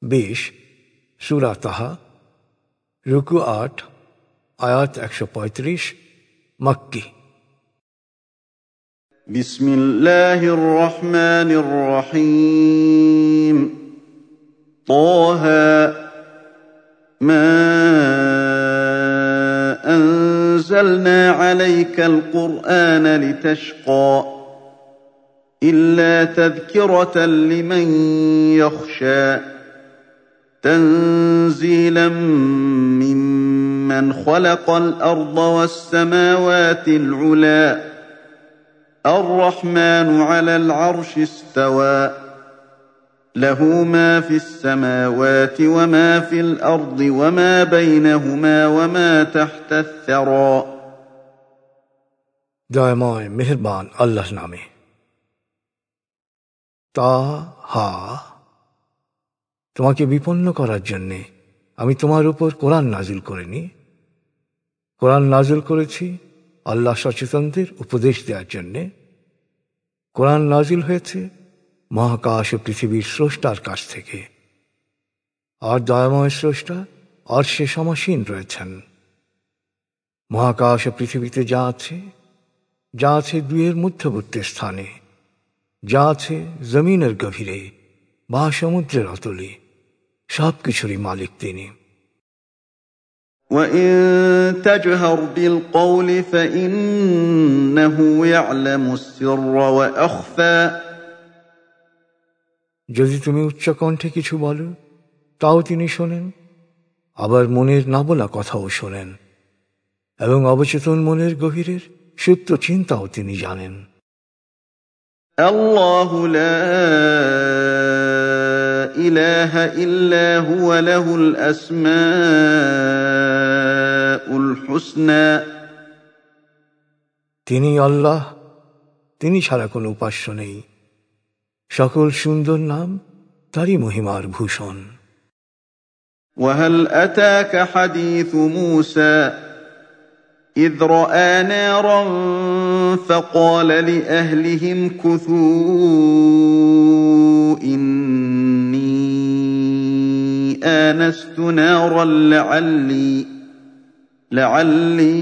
20 সূরা তাহা রুকু 8 আয়াত 135 মক্কি। বিসমিল্লাহির রহমানির রহিম। তাহা মা أنزلنا عليك القرآن لتشقى إلا تذكرة لمن يخشى تنزيلا ممن خلق الأرض والسماوات العلى الرحمن على العرش استوى له ما في السماوات وما في الأرض وما بينهما وما تحت الثرى। দয়াময় মেহেরবান আল্লাহর নামে। তাহা তোমাকে বিপন্ন করার জন্যে আমি তোমার উপর কোরআন নাজিল করিনি। কোরআন নাজিল করেছি আল্লাহ সচেতনদের উপদেশ দেওয়ার জন্যে। কোরআন নাজিল হয়েছে মহাকাশ ও পৃথিবীর স্রষ্টার কাছ থেকে, আর দয়াময় স্রষ্টা আরশে সমাসীন রয়েছেন। মহাকাশ ও পৃথিবীতে যা আছে দুয়ের মধ্যবর্তী স্থানে, যা আছে জমিনের গভীরে বা সমুদ্রের অতলে, সব কিছুরই মালিক তিনি। وَإِن تَجْهَرْ بِالْقَوْلِ فَإِنَّهُ يَعْلَمُ السِّرَّ وَأَخْفَى। যদি তুমি উচ্চকণ্ঠে কিছু বলো তাও তিনি শোনেন, আবার মনের না বলা কথাও শোনেন, এবং অবচেতন মনের গভীরের সুপ্ত চিন্তাও তিনি জানেন। আল্লাহু লা ইলাহা ইল্লা হুয়া লাহুল আসমাউল হুসনা। তিনি আল্লাহ, তিনি ছাড়া কোনো উপাস্য নেই। সকল সুন্দর নাম তারই মহিমার ভূষণ। وهل أتاك حديث موسى إذ رأى نارا فقال لأهلهم كثوا إني آنست نارا لعلي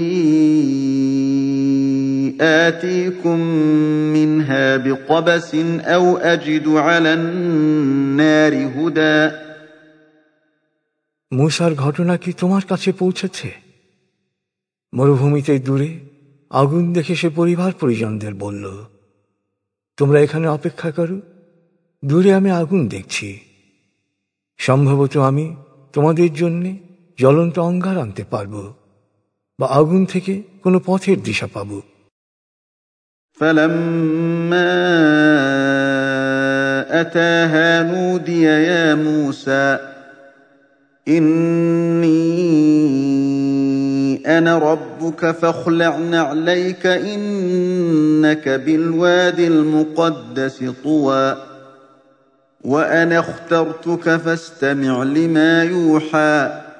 آتيكم منها بقبس أو أجد على النار هدى। মূসার ঘটনা কি তোমার কাছে পৌঁছেছে? মরুভূমিতে দূরে আগুন দেখে সে পরিবার পরিজনদের বলল, তোমরা এখানে অপেক্ষা করো, দূরে আমি আগুন দেখছি। সম্ভবত আমি তোমাদের জন্য জ্বলন্ত অঙ্গার আনতে পারব, বা আগুন থেকে কোনো পথের দিশা পাব। فَلَمَّا أَتَاهَا نُودِيَ يَا مُوسَى إِنِّي أَنَا رَبُّكَ فَاخْلَعْ نَعْلَيْكَ إِنَّكَ بِالْوَادِ الْمُقَدَّسِ طُوًى وَأَنَا اخْتَرْتُكَ فَاسْتَمِعْ لِمَا يُوحَى।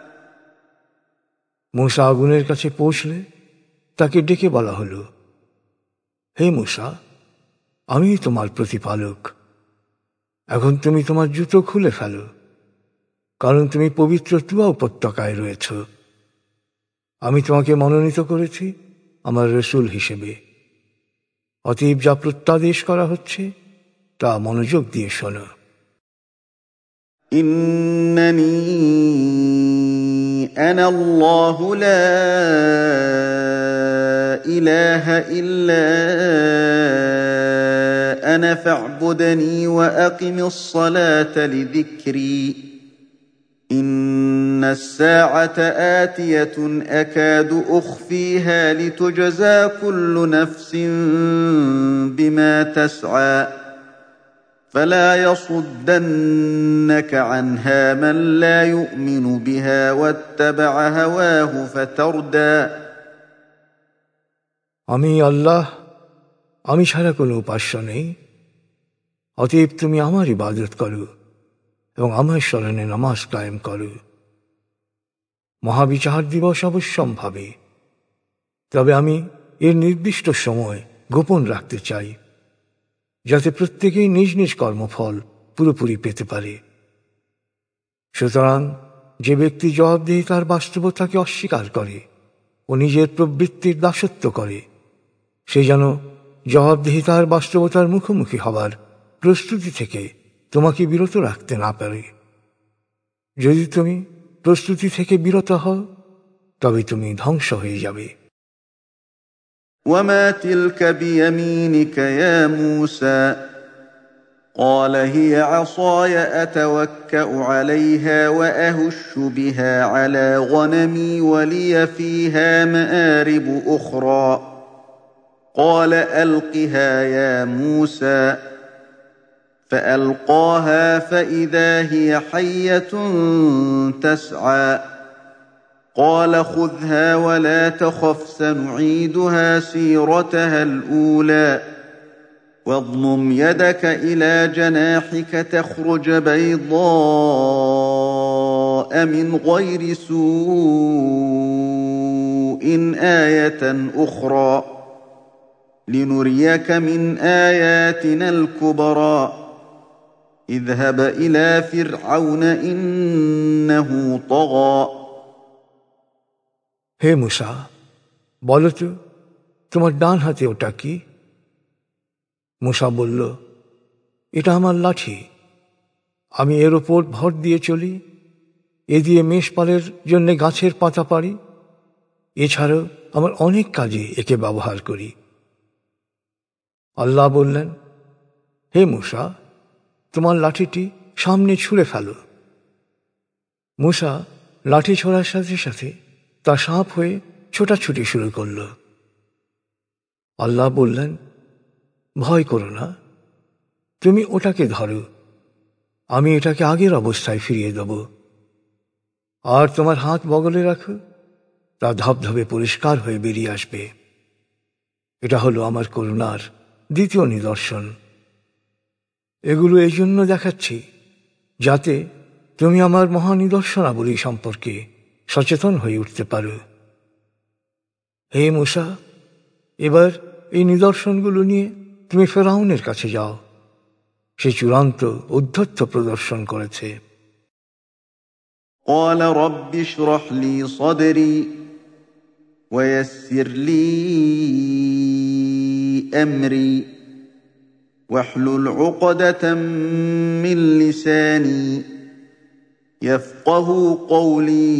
মূসা আগুনের কাছে পৌঁছলে তাকে ডেকে বলা হলো, হে মূসা, আমি তোমার প্রতিপালক। এখন তুমি তোমার জুতো খুলে ফেলো, কারণ তুমি পবিত্র তুয়া উপত্যকায় রয়েছ। আমি তোমাকে মনোনীত করেছি আমার রসূল হিসেবে। অতএব যা প্রত্যাদেশ করা হচ্ছে তা মনোযোগ দিয়ে শোনো। ইন্নানী আনা আল্লাহু লা ইলাহা ইল্লা আনা ফা'বুদনি ওয়া আকিমিস সালাতা লিযিকরি ইন্নাস সাআতা আতিয়াতুন আকাদু উখফিহা লিতুজজা কুল্লু নাফসিন বিমা তাসআ فلا يصدنك عنها من لا يؤمن بها واتبع هواه فتردى। আমি আল্লাহ, আমি ছাড়া কোনো উপাস্য নেই। অতএব তুমি আমার ইবাদত করো এবং আমার স্মরণে নামাজ কায়েম করো। মহাবিচার দিবস অবশ্যম্ভাবী, তবে আমি এর নির্দিষ্ট সময় গোপন রাখতে চাই, যাতে প্রত্যেকেই নিজ নিজ কর্মফল পুরোপুরি পেতে পারে। সুতরাং যে ব্যক্তি জবাবদিহিতার বাস্তবতাকে অস্বীকার করে ও নিজের প্রবৃত্তির দাসত্ব করে, সে যেন জবাবদিহিতার বাস্তবতার মুখোমুখি হবার প্রস্তুতি থেকে তোমাকে বিরত রাখতে না পারে। যদি তুমি প্রস্তুতি থেকে বিরত হও তবে তুমি ধ্বংস হয়ে যাবে। وما تلك بيمينك يا موسى قال هي عصاي أتوكأ عليها وأهش بها على غنمي ولي فيها مآرب أخرى قال ألقها يا موسى فألقاها فإذا هي حية تسعى قال خذها ولا تخف سنعيدها سيرتها الأولى واضمم يدك إلى جناحك تخرج بيضاء من غير سوء آية أخرى لنريك من آياتنا الكبرى اذهب إلى فرعون إنه طغى হে মূসা, বলো তো তোমার ডান হাতে ওটা কি? মূসা বলল, এটা আমার লাঠি। আমি এর ওপর ভর দিয়ে চলি, এ দিয়ে মেষপালের জন্য গাছের পাতা পাড়ি। এছাড়াও আমার অনেক কাজে একে ব্যবহার করি। আল্লাহ বললেন, হে মূসা, তোমার লাঠিটি সামনে ছুঁড়ে ফেলো। মূসা লাঠি ছোড়ার সাথে সাথে তা সাপ হয়ে ছোটাছুটি শুরু করল। আল্লাহ বললেন, ভয় করো না, তুমি ওটাকে ধরো, আমি এটাকে আগের অবস্থায় ফিরিয়ে দেব। আর তোমার হাত বগলে রাখো, তা ধবধবে পরিষ্কার হয়ে বেরিয়ে আসবে। এটা হলো আমার করুণার দ্বিতীয় নিদর্শন। এগুলো এই জন্য দেখাচ্ছি যাতে তুমি আমার মহানিদর্শনাবলী সম্পর্কে সচেতন হয়ে উঠতে পারো। হে মূসা, এবার এই নিদর্শনগুলো নিয়ে তুমি ফেরাউনের কাছে যাও। সে চূড়ান্ত ঔদ্ধত্য প্রদর্শন করেছে। قال رب اشرح لي صدري ويسر لي أمري واحلل عقدة من لساني يفقه قولي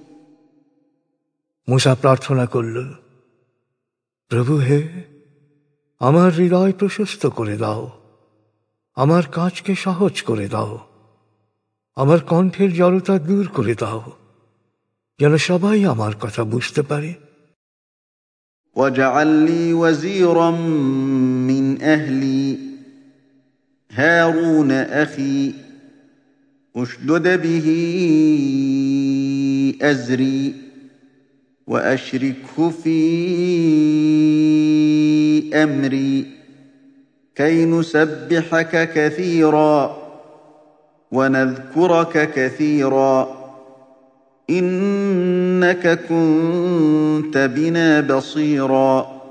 মূসা প্রার্থনা করল, প্রভু হে, আমার হৃদয় প্রশস্ত করে দাও, আমার কাজকে সহজ করে দাও, আমার কণ্ঠের জড়তা দূর করে দাও, যেন সবাই আমার কথা বুঝতে পারে। واجعل لي وزيرا من أهلي هارون أخي اشدد به أزري وأشركه في أمري كي نسبحك كثيرا ونذكرك كثيرا إنك كنت بنا بصيرا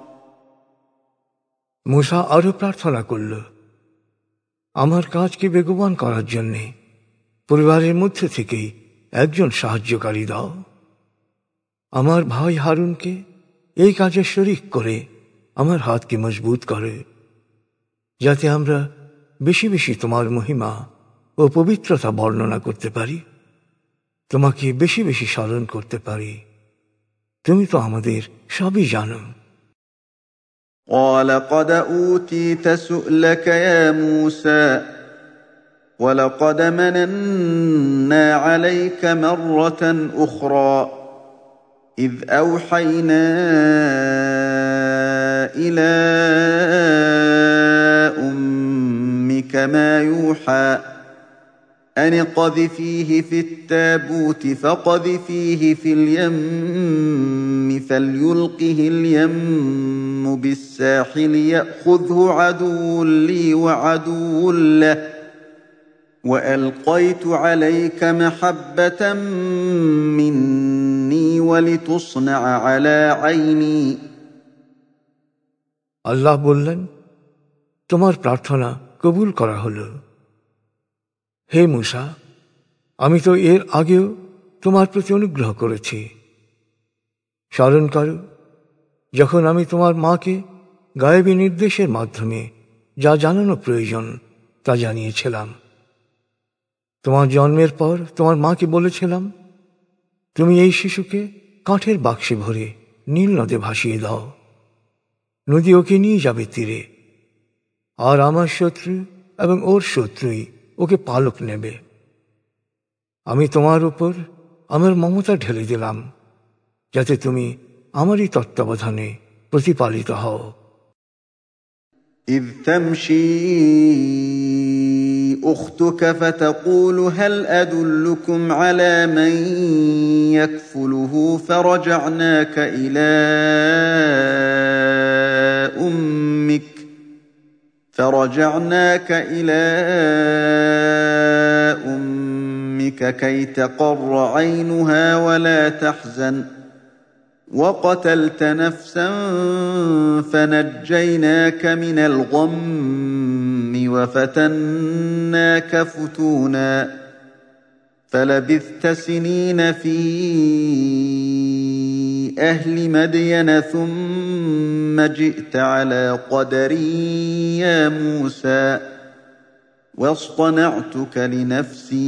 মূসা আরো প্রার্থনা করল, আমার কাজকে বেগবান করার জন্যে পরিবারের মধ্যে থেকেই একজন সাহায্যকারী দাও। আমার ভাই হারুনকে এই কাজে শরীক করে আমার হাতকে মজবুত করে, যাতে আমরা বেশি বেশি তোমার মহিমা ও পবিত্রতা বর্ণনা করতে পারি, তোমাকে বেশি বেশি স্মরণ করতে পারি। তুমি তো আমাদের সবই জানো। قال قد أوتيت سؤلك يا موسى ولقد مننا عليك مرة أخرى إذ أوحينا إلى أمك ما يوحى أن اقذفيه في التابوت فاقذفيه في اليم فليلقه اليم بالساحل يأخذه عدو لي وعدو له وألقيت عليك محبة مني ولتصنع على عيني আল্লাহ বললেন, তোমার প্রার্থনা কবুল করা হলো। হে মূসা, আমি তো এর আগেও তোমার প্রতি অনুগ্রহ করেছি। স্মরণ করো, যখন আমি তোমার মাকে গায়েবী নির্দেশের মাধ্যমে যা জানানো প্রয়োজন তা জানিয়েছিলাম। তোমার জন্মের পর তোমার মাকে বলেছিলাম, তুমি এই শিশুকে কাঠের বাক্সে ভরে নীল নদে ভাসিয়ে দাও। নদী ওকে নিয়ে যাবে তীরে, আর আমার শত্রু এবং ওর শত্রুই ওকে পালক নেবে। আমি তোমার উপর আমার মমতা ঢেলে দিলাম, যাতে তুমি আমারই তত্ত্বাবধানে প্রতিপালিত হও। إذ تمشي أختك فتقول هل أدلكم على من يكفله فرجعناك إلى أمك كي تقر عينها ولا تحزن وقتلت نفسا فنجيناك من الغم وفتناك فتونا فلبثت سنين في أهل مدين ثم جئت على قدري يا موسى واصطنعتك لنفسي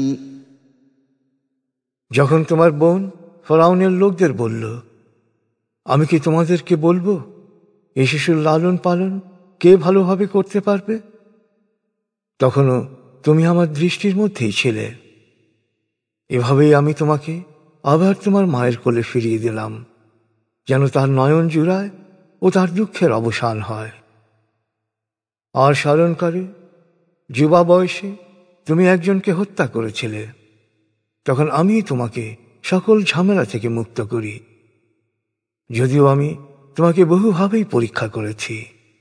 যখন তোমার বোন ফেরাউনের লোকদের বলল, আমি কি তোমাদেরকে বলবো এই শিশুর লালন পালন কে ভালোভাবে করতে পারবে? তখনও তুমি আমার দৃষ্টির মধ্যেই ছিলে। এভাবেই আমি তোমাকে আবার তোমার মায়ের কোলে ফিরিয়ে দিলাম, যেন তার নয়ন জুড়ায় ও তার দুঃখের অবসান হয়। আর স্মরণ করে, যুবা বয়সে তুমি একজনকে হত্যা করেছিলে, তখন আমি তোমাকে সকল ঝামেলা থেকে মুক্ত করি, যদিও আমি তোমাকে বহুভাবেই পরীক্ষা করেছি।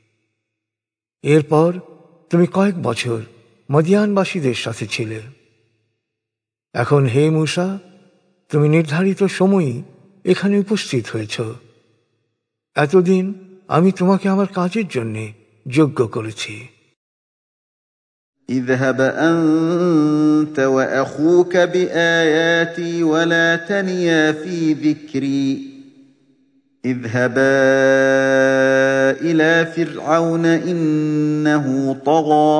এরপর তুমি কয়েক বছর মদিয়ানবাসীদের সাথে ছিলে। এখন হে মূসা, তুমি নির্ধারিত সময়ই এখানে উপস্থিত হয়েছ। এতদিন আমি তোমাকে আমার কাজের জন্য যোগ্য করেছি। اذهب أنت وأخوك بآياتي ولا تنيا في ذكري اذهبا إلى فرعون إنه طغى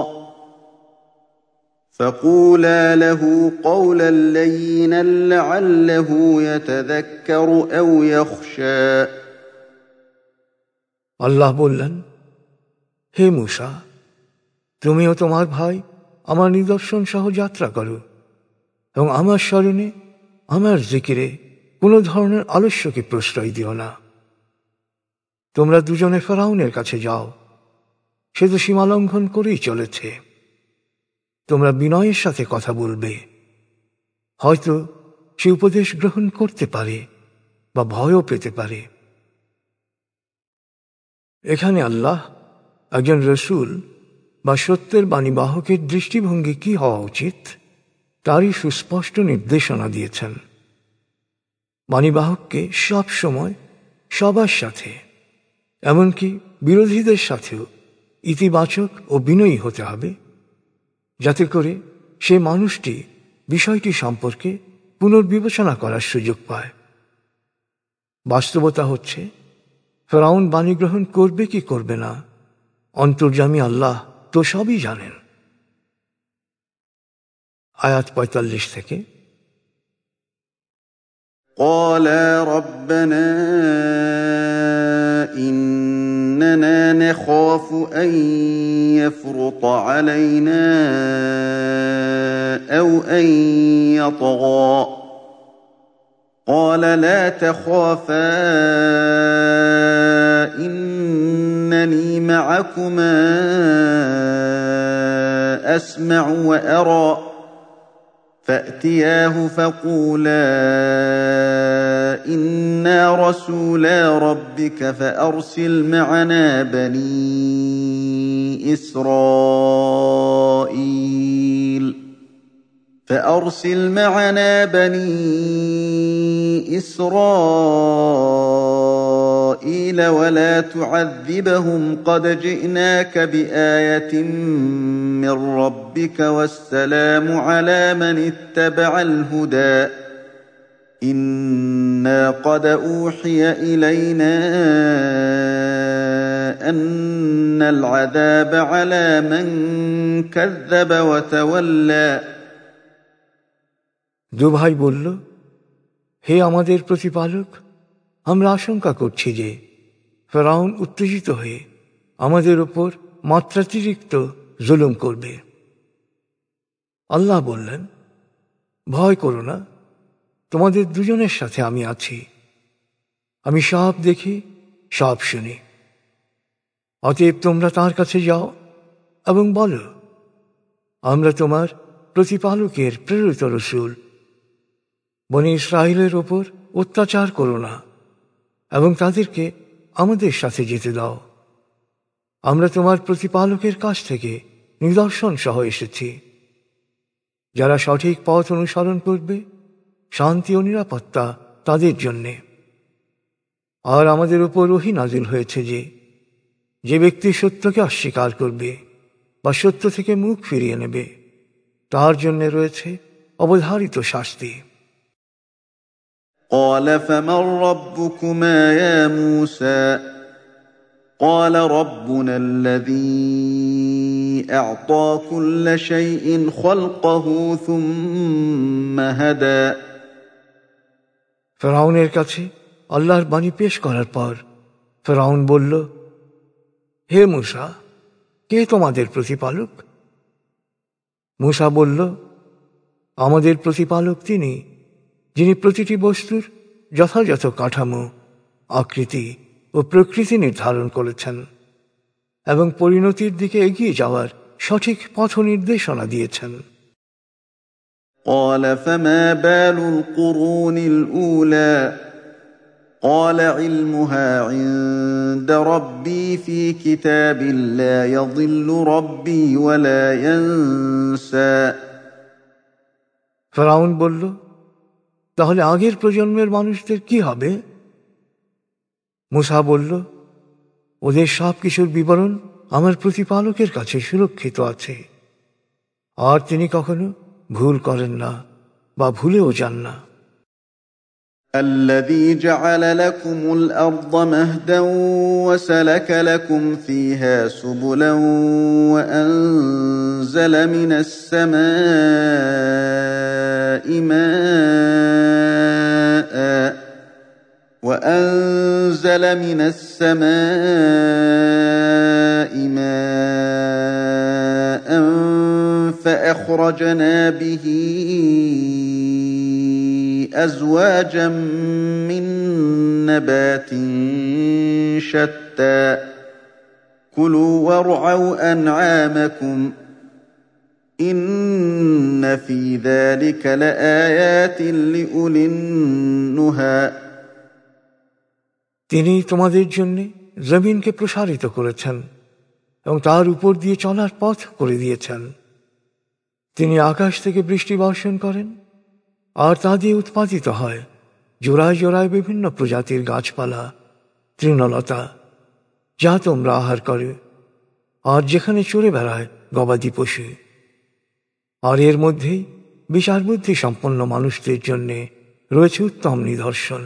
فقولا له قولا لينا لعله يتذكر أو يخشى আল্লাহ বললেন, হে মূসা, তুমিও তোমার ভাই আমার নিদর্শন সহ যাত্রা করো এবং আমার স্মরণে, আমার জিকিরে কোনো ধরনের আলস্যকে প্রশ্রয় দিও না। তোমরা দুজনে ফেরাউনের কাছে যাও, সে তো সীমা লঙ্ঘন করেই চলেছে। তোমরা বিনয়ের সাথে কথা বলবে, হয়তো সে উপদেশ গ্রহণ করতে পারে বা ভয়ও পেতে পারে। এখানে আল্লাহ একজন রসুল বা সত্যের বাণীবাহকের দৃষ্টিভঙ্গি কি হওয়া উচিত তারই সুস্পষ্ট নির্দেশনা দিয়েছেন। বাণীবাহককে সব সময় সবার সাথে, এমনকি বিরোধীদের সাথেও ইতিবাচক ও বিনয়ী হতে হবে, যাতে করে সে মানুষটি বিষয়টি সম্পর্কে পুনর্বিবেচনা করার সুযোগ পায়। বাস্তবতা হচ্ছে, ফেরাউন বাণী গ্রহণ করবে কি করবে না, অন্তর্যামী আল্লাহ তো সবই জানেন। আয়াত 45 থেকে। قالا ربنا إننا نخاف أن يفرط علينا أو أن يطغى قال لا تخافا إنني معكما أسمع وأرى فأتياه فقولا إنا رسولا ربك فأرسل معنا بني إسرائيل إسرائيل ولا تعذبهم قد جئناك بآية من ربك والسلام على من اتبع الهدى إنا قد أوحي إلينا أن العذاب على من كذب وتولى দুভাই বলল, হে আমাদের প্রতিপালক, আমরা আশঙ্কা করছি যে ফেরাউন উত্তেজিত হয়ে আমাদের উপর মাত্রাতিরিক্ত জুলুম করবে। আল্লাহ বললেন, ভয় করো না, তোমাদের দুজনের সাথে আমি আছি। আমি সব দেখি, সব শুনি। অতএব তোমরা তাঁর কাছে যাও এবং বলো, আমরা তোমার প্রতিপালকের প্রেরিত রসূল। বনী ইসরাইলের ওপর অত্যাচার করো না এবং তাদেরকে আমাদের সাথে যেতে দাও। আমরা তোমার প্রতিপালকের কাছ থেকে নিদর্শন সহ এসেছি। যারা সঠিক পথ অনুসরণ করবে, শান্তি ও নিরাপত্তা তাদের জন্যে। আর আমাদের উপর ওহী নাজিল হয়েছে যে ব্যক্তি সত্যকে অস্বীকার করবে বা সত্য থেকে মুখ ফিরিয়ে নেবে, তার জন্য রয়েছে অবধারিত শাস্তি। قال فمن ربكما يا موسى قال ربنا الذي أعطى كل شيء خلقه ثم هدى ফেরাউনের কাছে আল্লাহর বাণী পেশ করার পর ফেরাউন বলল, হে মূসা, কে তোমাদের প্রতিপালক? মূসা বলল, আমাদের প্রতিপালক তিনি, যিনি প্রতিটি বস্তুর যথাযথ কাঠামো, আকৃতি ও প্রকৃতি নির্ধারণ করেছেন এবং পরিণতির দিকে এগিয়ে যাওয়ার সঠিক পথ নির্দেশনা দিয়েছেন। قال فما بال القرون الأولى قال علمها عند ربي في كتاب لا يضل ربي ولا ينسى ফেরাউন বলল, তাহলে আগের প্রজন্মের মানুষদের কি হবে? মূসা বলল, ওদের সব কিছুর বিবরণ আমার প্রতিপালকের কাছে সুরক্ষিত আছে, আর তিনি কখনো ভুল করেন না বা ভুলেও যান না। الذي جعل لكم الأرض مهدا وسلك لكم فيها سبلا وأنزل من السماء ماء فأخرجنا به أزواجا من نبات شتى كلوا وارعوا أنعامكم إن في ذلك لآيات لأولي النهى তিনি তোমাদের জন্য জমিনকে প্রসারিত করেছেন এবং তার উপর দিয়ে চলার পথ করে দিয়েছেন। তিনি আকাশ থেকে বৃষ্টি বর্ষণ করেন আর তা দিয়ে উৎপাদিত হয় জোড়ায় জোড়ায় বিভিন্ন প্রজাতির গাছপালা, তৃণলতা, যা তোমরা আহার করে, আর যেখানে চড়ে বেড়ায় গবাদি পশু। আর এর মধ্যেই বিচার বুদ্ধি সম্পন্ন মানুষদের জন্য রয়েছে উত্তম নিদর্শন।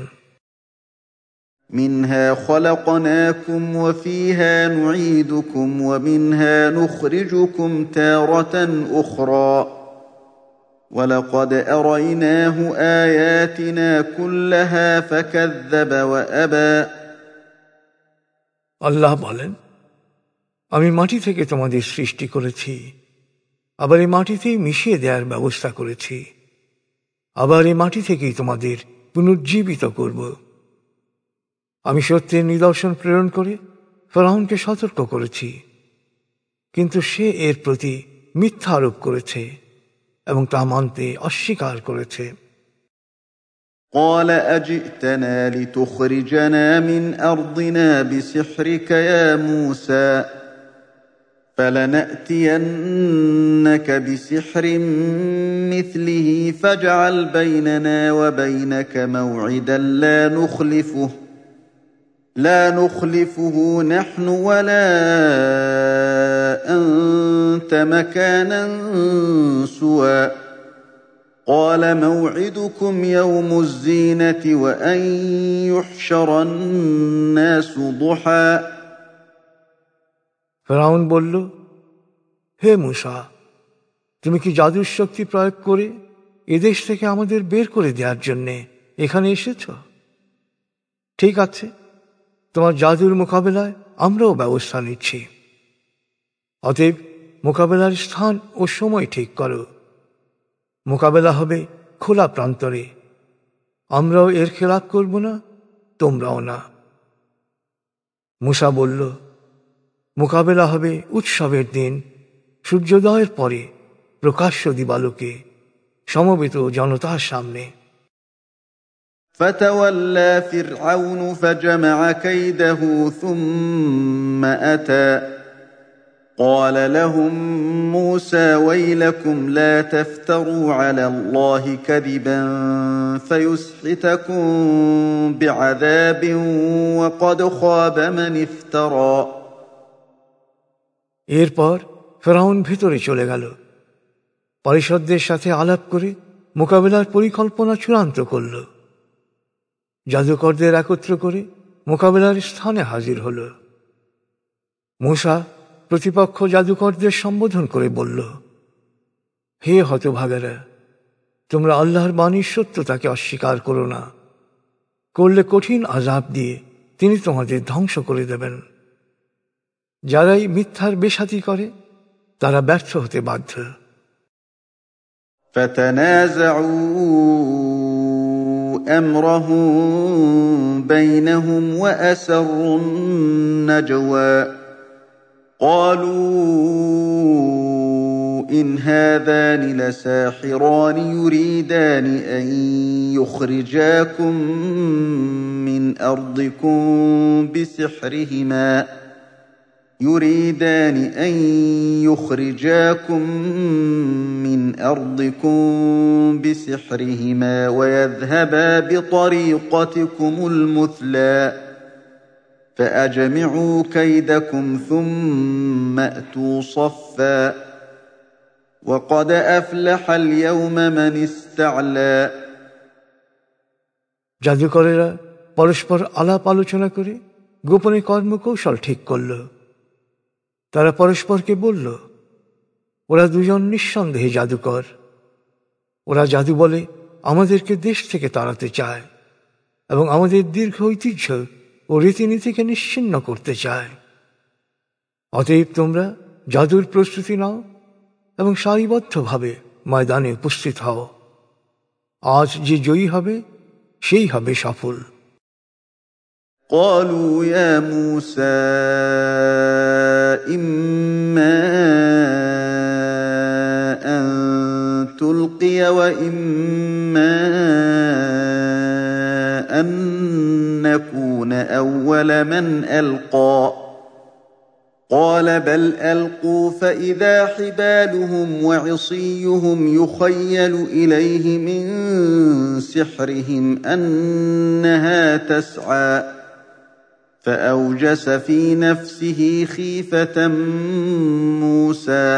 منها خلقناكم وفيها نعيدكم ومنها نخرجكم تارة أخرى ولقد أريناه آياتنا كلها فكذب وأبى আল্লাহ বলেন, আমি মাটি থেকে তোমাদের সৃষ্টি করেছি, আবার এই মাটিতেই মিশিয়ে দেওয়ার ব্যবস্থা করেছি, আবার এই মাটি থেকেই তোমাদের পুনর্জীবিত করব। আমি সত্যের নিদর্শন প্রেরণ করে ফেরাউনকে সতর্ক করেছি, কিন্তু সে এর প্রতি মিথ্যা আরোপ করেছে এবং তা মানতে অস্বীকার করেছে। قال أجئتنا لتخرجنا من أرضنا بسحرك يا موسى فلنأتينك بسحر مثله فاجعل بيننا وبينك موعدا لا نخلفه لا نخلفه نحن ولا أنت مكانا سوى قال موعدكم يوم الزينة وأن يحشر الناس ضحى ফেরাউন বলল, হে মূসা, তুমি কি জাদুর শক্তি প্রয়োগ করে এদেশ থেকে আমাদের বের করে দেওয়ার জন্যে এখানে এসেছ? ঠিক আছে, তোমার জাদুর মোকাবেলায় আমরাও ব্যবস্থা নিচ্ছি। অতএব মোকাবেলার স্থান ও সময় ঠিক করো। মোকাবেলা হবে খোলা প্রান্তরে। আমরাও এর খেলাপ করব না, তোমরাও না। মূসা বলল, মোকাবেলা হবে উৎসবের দিন, সূর্যোদয়ের পরে প্রকাশ্য দিবালোকে সমবেত জনতার সামনে। فتولى فرعون فجمع كيده ثم أتى قال لهم موسى ويلكم لا تفتروا على الله كذبا فيسحتكم بعذاب وقد خاب من افترى এরপর ফেরাউন ভিতরে চলে গেল। পরিষদদের সাথে আলাপ করে মোকাবেলার পরিকল্পনা চূড়ান্ত করল। জাদুকরদের একত্র করে মোকাবেলার স্থানে হাজির হল। মূসা প্রতিপক্ষ জাদুকরদের সম্বোধন করে বলল, হে হতভাগারা, তোমরা আল্লাহর বাণীর সত্যতাকে অস্বীকার করো না। করলে কঠিন আযাব দিয়ে তিনি তোমাদের ধ্বংস করে দেবেন। যারাই মিথ্যার বেশাতি করে তারা ব্যর্থ হতে বাধ্য। فتنازعوا أمرهم بينهم وأسروا النجوى قالوا إن هذان لساحران يريدان أن يخرجاكم من أرضكم بسحرهما ويذهبا بطريقتكم المثلى فأجمعوا كيدكم ثم أتوا صفا وقد أفلح اليوم من استعلى জাদুকরেরা পরস্পর আলাপ আলোচনা করে গোপনে কর্মকৌশল ঠিক করল। তারা পরস্পরকে বলল, ওরা দুজন নিঃসন্দেহে জাদুকর। ওরা জাদু বলে আমাদেরকে দেশ থেকে তাড়াতে চায় এবং আমাদের দীর্ঘ ঐতিহ্য ও রীতিনীতিকে নিশ্চিহ্ন করতে চায়। অতএব তোমরা জাদুর প্রস্তুতি নাও এবং সারিবদ্ধভাবে ময়দানে উপস্থিত হও। আজ যে জয়ী হবে সেই হবে সফল। قالوا يا موسى إما أن تلقي وإما أن نكون أول من ألقى قال بل ألقوا فإذا حبالهم وعصيهم يخيل إليه من سحرهم أنها تسعى فأوجس في نفسه خيفة موسى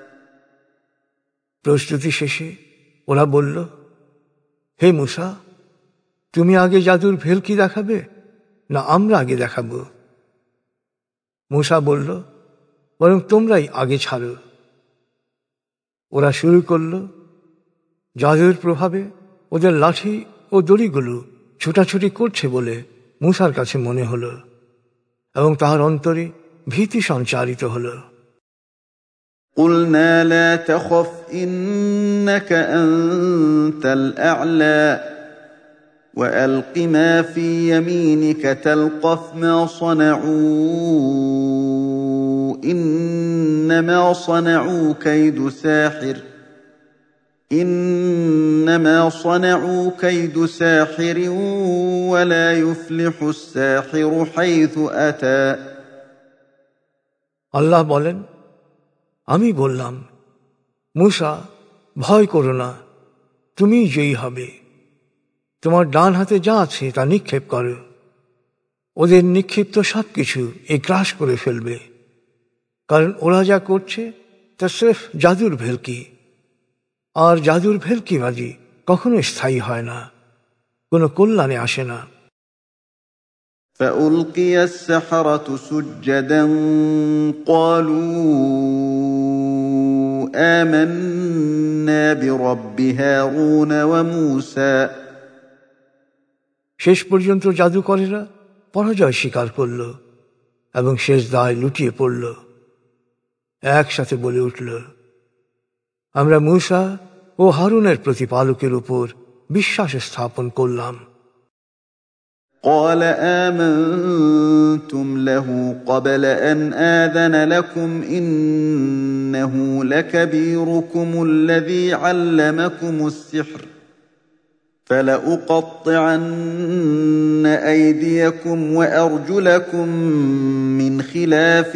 প্রস্তুতি শেষে ওরা বলল, হে মূসা, তুমি আগে জাদুর ভেলকি দেখাবে না আমরা আগে দেখাব? মূসা বলল, বরং তোমরাই আগে ছাড়ো। ওরা শুরু করল। জাদুর প্রভাবে ওদের লাঠি ও দড়িগুলো ছোটাছুটি করছে বলে মূসার কাছে মনে হল এবং তাহার অন্তরে ভীতি সঞ্চারিত হল। قلنا لا تخف إنك أنت الأعلى وألق ما في يمينك تلقف ما صنعوا إنما صنعوا كيد ساحر ولا يفلح الساحر حيث أتى আল্লাহ বলেন, আমি বললাম, মূসা, ভয় করো না, তুমিই জয়ী হবে। তোমার ডান হাতে যা আছে তা নিক্ষেপ করো। ওদের নিক্ষিপ্ত সবকিছু গ্রাস করে ফেলবে, কারণ ওরা যা করছে তা স্রেফ জাদুর ভেলকি, আর জাদুর ভেলকিবাজি কখনো স্থায়ী হয় না, কোনো কল্যাণে আসে না। فألقي السحرة سجدا قالوا آمنا برب هارون وموسى। শেষ পর্যন্ত জাদুকরেরা পরাজয় স্বীকার করল এবং সেজদায় লুটিয়ে পড়ল, একসাথে বলে উঠল, আমরা মূসা ও হারুনের প্রতিপালকের উপর বিশ্বাস স্থাপন করলাম। قال آمنتم له قبل أن آذن لكم إنه لكبيركم الذي علمكم السحر فلأقطعن أيديكم وأرجلكم من خلاف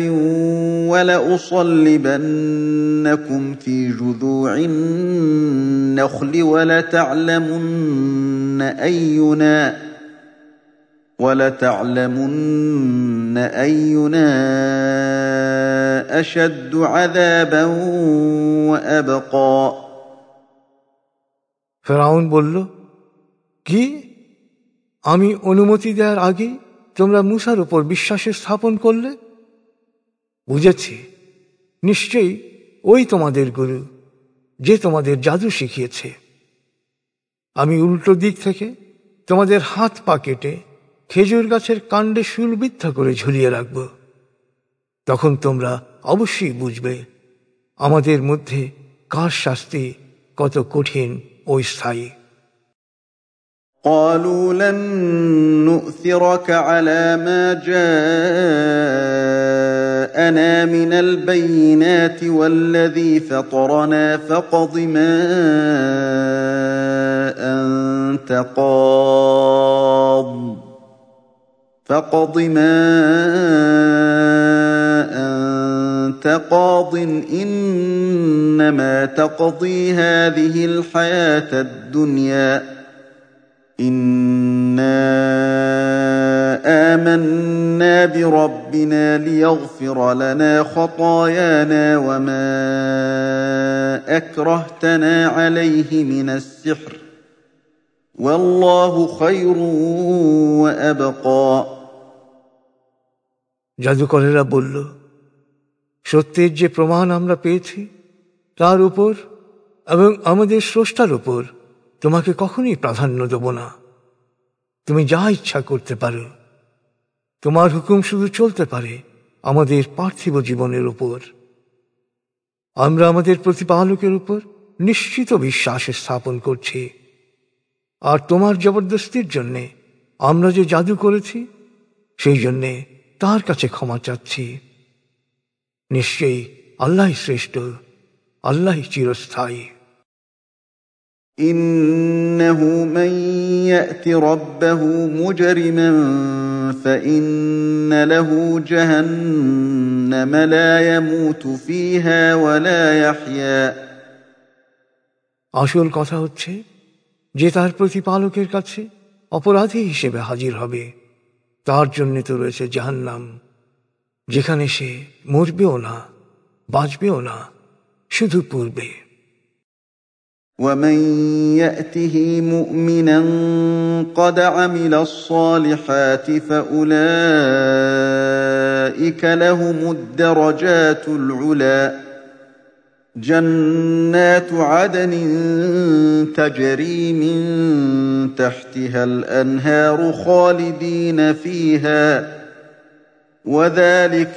ولأصلبنكم في جذوع النخل ولتعلمن أينا أشد عذابا وأبقى। ফেরাউন বলল, কি, আমি অনুমতি দেওয়ার আগে তোমরা মূসার উপর বিশ্বাস স্থাপন করলে? বুঝেছি, নিশ্চয়ই ওই তোমাদের গুরু, যে তোমাদের জাদু শিখিয়েছে। আমি উল্টো দিক থেকে তোমাদের হাত পা কেটে খেজুর গাছের কাণ্ডে শুলবিদ্ধ করে ঝুলিয়ে রাখব, তখন তোমরা অবশ্যই বুঝবে আমাদের মধ্যে কার শাস্তি কত কঠিন ও স্থায়ী। قالوا لن نؤثرك على ما جاءنا من البينات والذي فطرنا فاقض ما أنت قاض إنما تقضي هذه الحياة الدنيا إنا آمنا بربنا ليغفر لنا خطايانا وما أكرهتنا عليه من السحر والله خير وأبقى। জাদুকরেরা বলল, সত্যের যে প্রমাণ আমরা পেয়েছি তার উপর এবং আমাদের স্রষ্টার উপর তোমাকে কখনোই প্রাধান্য দেব না। তুমি যা ইচ্ছা করতে পারো, তোমার হুকুম শুধু চলতে পারে আমাদের পার্থিব জীবনের উপর। আমরা আমাদের প্রতিপালকের উপর নিশ্চিত বিশ্বাস স্থাপন করছি, আর তোমার জবরদস্তির জন্যে আমরা যে জাদু করেছি সেই জন্যে তার কাছে ক্ষমা চাচ্ছি। নিশ্চয়ই আল্লাহই শ্রেষ্ঠ, আল্লাহই চিরস্থায়ী। إنه من يأت ربه مجرما فإن له جهنم لا يموت فيها ولا يحيا। আসল কথা হচ্ছে, যে তার প্রতিপালকের কাছে অপরাধী হিসেবে হাজির হবে তার জন্য তো রয়েছে জাহান্নাম, যেখানে সে মরবেও না, বাঁচবেও না, শুধু পূর্বে। ومن يأته مؤمنا قد عمل الصالحات فأولئك لهم الدرجات العلى جنات عدن تجري من تحتها الأنهار خالدين فيها وذلك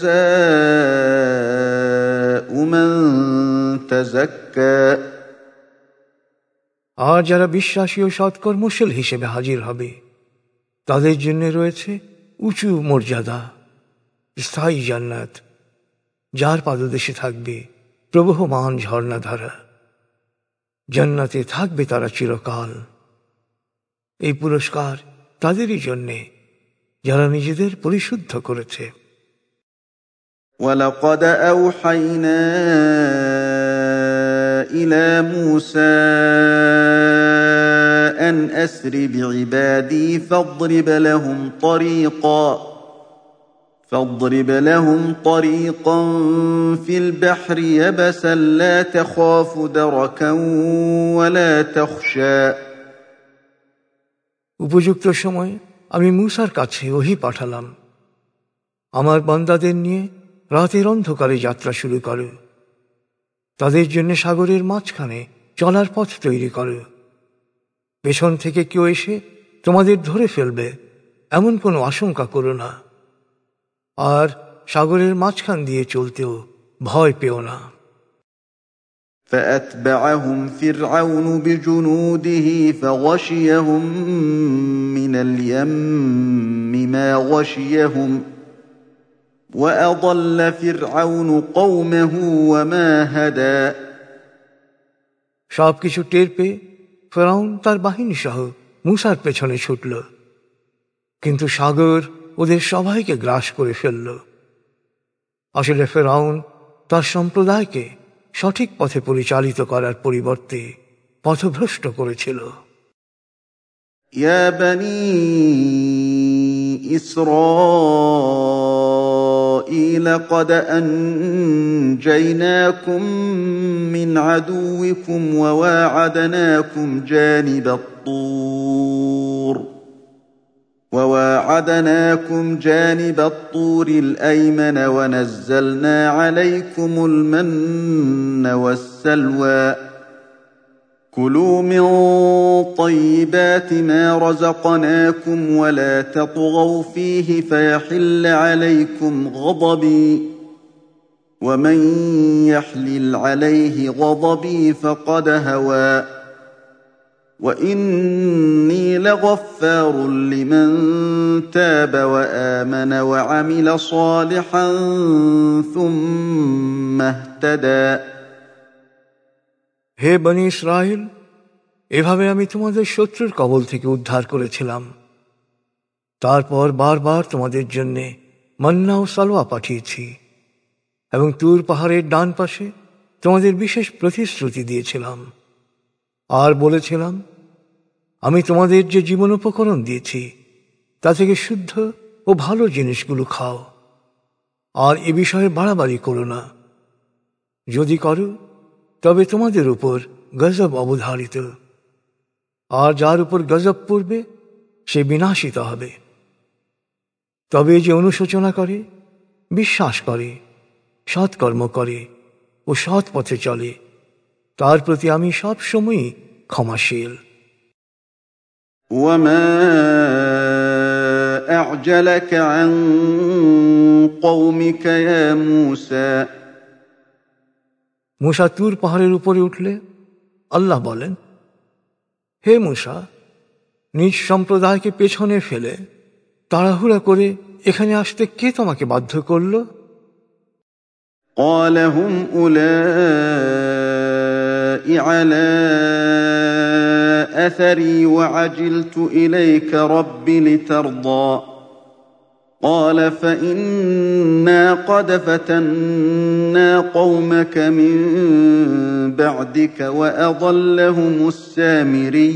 جزاء من تزكى। আর যারা বিশ্বাসী ও সৎকর্মশীল হিসেবে হাজির হবে তাদের জন্য রয়েছে উঁচু মর্যাদা, স্থায়ী জান্নাত, যার পাদদেশে থাকবে প্রবহমান ঝর্ণাধারা। জান্নাতে থাকবে তারা চিরকাল। এই পুরস্কার তাদেরই জন্যে যারা নিজেদের পরিশুদ্ধ করেছে। وَلَقَدْ أَوْحَيْنَا إِلَى مُوسَىٰ أن أسر بعبادي فاضرب لهم طريقا في البحر يبسا لا تخاف دركا ولا تخشى। উপযুক্ত সময় আমি মূসার কাছে ওহী পাঠালাম, আমার বান্দাদের নিয়ে রাতের অন্ধকারে যাত্রা শুরু করো, তাদের জন্য সাগরের মাঝখানে চলার পথ তৈরি করো। পেছন থেকে কেউ এসে তোমাদের ধরে ফেলবে এমন কোনো আশঙ্কা করো না, আর সাগরের মাঝখান দিয়ে চলতেও ভয় পেও না। فأتبعهم فرعون بجنوده فغشيهم من اليم ما غشيهم وأضل فرعون قومه وما هدى। সব কিছু টের পেয়ে ফেরাউন তার বাহিনী সহ মূসার পেছনে ছুটল, কিন্তু সাগর ওদের সবাইকে গ্রাস করে ফেলল। আসলে ফেরাউন তার সম্প্রদায়কে সঠিক পথে পরিচালিত করার পরিবর্তে পথভ্রষ্ট করেছিল। ইয়া বনী ইসরাঈল قد أنجيناكم من عدوكم وواعدناكم جانب الطور الأيمن ونزلنا عليكم المن والسلوى كلوا من طيبات ما رزقناكم ولا تطغوا فيه فيحل عليكم غضبي ومن يحلل عليه غضبي فقد هوى وإني لغفار لمن تاب وآمن وعمل صالحا ثم اهتدى। হে বনী ইসরাইল, এভাবে আমি তোমাদের শত্রুর কবল থেকে উদ্ধার করেছিলাম। তারপর বারবার তোমাদের জন্য মান্না ও সালোয়া পাঠিয়েছি এবং তুর পাহাড়ের ডান পাশে তোমাদের বিশেষ প্রতিশ্রুতি দিয়েছিলাম, আর বলেছিলাম আমি তোমাদের যে জীবনোপকরণ দিয়েছি তা থেকে শুদ্ধ ও ভালো জিনিসগুলো খাও, আর এ বিষয়ে বাড়াবাড়ি করো না। যদি করো তবে তোমাদের উপর গজব অবধারিত, আর যার উপর গজব পড়বে সে বিনাশিত হবে। তবে যে অনুশোচনা করে, বিশ্বাস করে, সৎকর্ম করে ও সৎ পথে চলে, তার প্রতি আমি সব সময়ই ক্ষমাশীল। وما أعجلك عن قومك يا موسى। মূসা তুর পাহাড়ের উপরে উঠলে আল্লাহ বলেন, হে মূসা, নিজ সম্প্রদায়কে পেছনে ফেলে তাড়াহুড়া করে এখানে আসতে কে তোমাকে বাধ্য করল? قال هم أولئك على أثري وعجلت إليك رب لترضى قال فإنا قد فتنا قومك من بعدك وأضلهم السامري।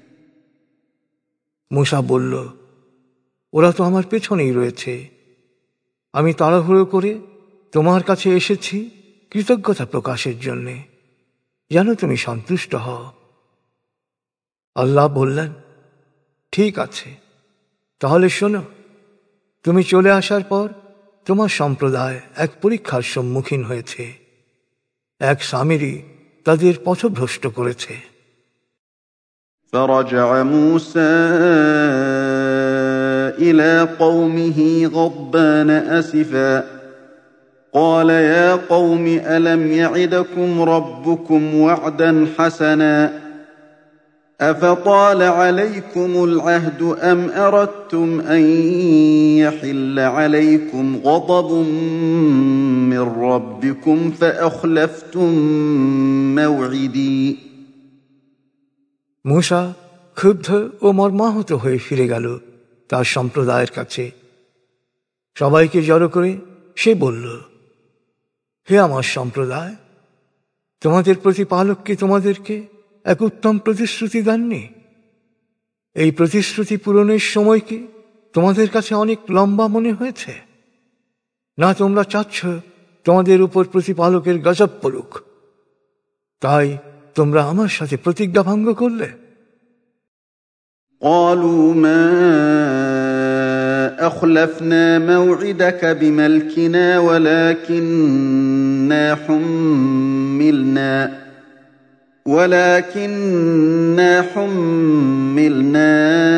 মূসা বলল, ওরা তো আমার পেছনেই রয়েছে, আমি তাড়াহুড়ো করে তোমার কাছে এসেছি কৃতজ্ঞতা প্রকাশের জন্যে, যেন তুমি সন্তুষ্ট হও। আল্লাহ বললেন, ঠিক আছে, তাহলে শোনো, তুমি চলে আসার পর তোমার সম্প্রদায় এক পরীক্ষার সম্মুখীন হয়েছে। এক সামিরি তাদের পথভ্রষ্ট করেছে। فرجع موسى إلى قومه غضبان أسفا قال يا قوم ألم يعدكم ربكم وعدا حسنا أفطال عليكم العهد أم أردتم أن يحل عليكم غضب من ربكم فأخلفتم موعدي। মূসা ক্ষুব্ধ ও মর্মাহত হয়ে ফিরে গেল তার সম্প্রদায়ের কাছে। সবাইকে জড়ো করে সে বলল, হে আমার সম্প্রদায়, তোমাদের প্রতিপালক কি তোমাদেরকে এক উত্তম প্রতিশ্রুতি দেননি এই প্রতিশ্রুতি পূরণের সময় কি তোমাদের কাছে অনেক লম্বা মনে হয়েছে? না তোমরা চাচ্ছ তোমাদের উপর প্রতিপালকের গজব পড়ুক, তাই তোমরা আমার সাথে প্রতিজ্ঞা ভঙ্গ করলে? قالوا ما أخلفنا موعدك بملكنا ولكننا حملنا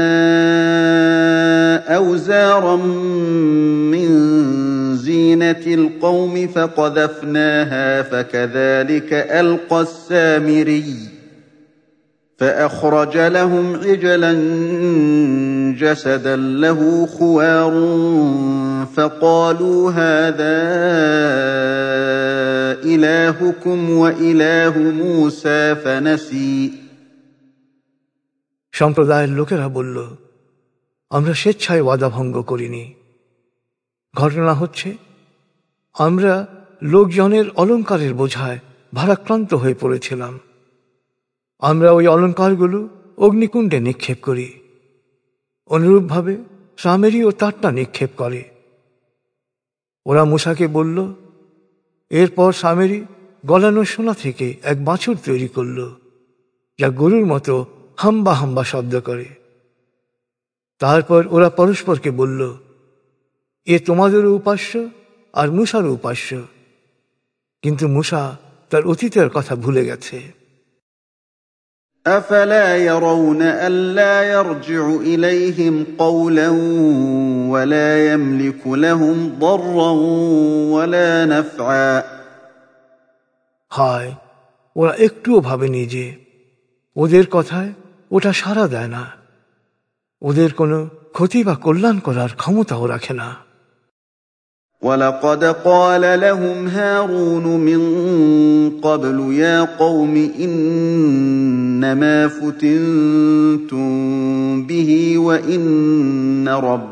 أوزارا من زينة القوم فقذفناها فكذلك ألقى السامري فأخرج لهم عجلا جسدا له خوار فقالوا هذا إلهكم وإله موسى فنسي। সম্প্রদায়ের লোকেরা বলল, আমরা স্বেচ্ছায় ওয়াদা ভঙ্গ করিনি। ঘটনা হচ্ছে, আমরা লোকজনের অলঙ্কারের বোঝায় ভারাক্রান্ত হয়ে পড়েছিলাম। আমরা ওই অলঙ্কারগুলো অগ্নিকুণ্ডে নিক্ষেপ করি। অনুরূপভাবে সামেরীও তারটা নিক্ষেপ করে। ওরা মূসাকে বলল, এরপর সামেরী গলানো সোনা থেকে এক বাছুর তৈরি করল, যা গরুর মতো হাম্বা হাম্বা শব্দ করে। তারপর ওরা পরস্পরকে বলল, এ তোমাদেরও উপাস্য আর মূসারও উপাস্য। কিন্তু মূসা তার অতীতের কথা ভুলে গেছে। أفلا يرون ألا يرجع إليهم قولا ولا يملك لهم ضرا ولا نفعا। হায়, ওরা একটুও ভাবেনি যে ওদের কথায় ওটা সাড়া দেয় না, ওদের কোনো ক্ষতি বা কল্যাণ করার ক্ষমতাও রাখে না। ولقد قال لهم هارون من قبل يا قوم إنما فتنتم به وإن